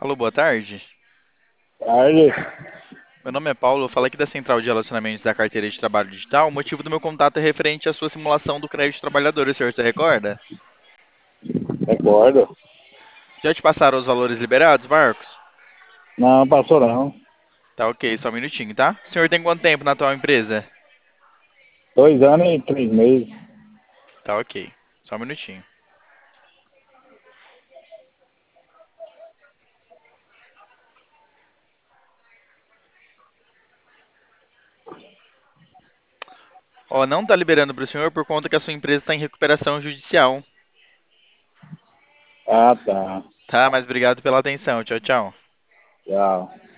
Alô, boa tarde. Tarde. Meu nome é Paulo, eu falo aqui da Central de Relacionamentos da Carteira de Trabalho Digital. O motivo do meu contato é referente à sua simulação do crédito trabalhador, o senhor se recorda? Recordo. Já te passaram os valores liberados, Marcos? Não, passou não. Tá ok, só um minutinho, tá? O senhor tem quanto tempo na atual empresa? 2 anos e 3 meses. Tá ok, só um minutinho. Ó, não tá liberando para o senhor por conta que a sua empresa está em recuperação judicial. Ah, tá. Tá, mas obrigado pela atenção. Tchau, tchau. Tchau.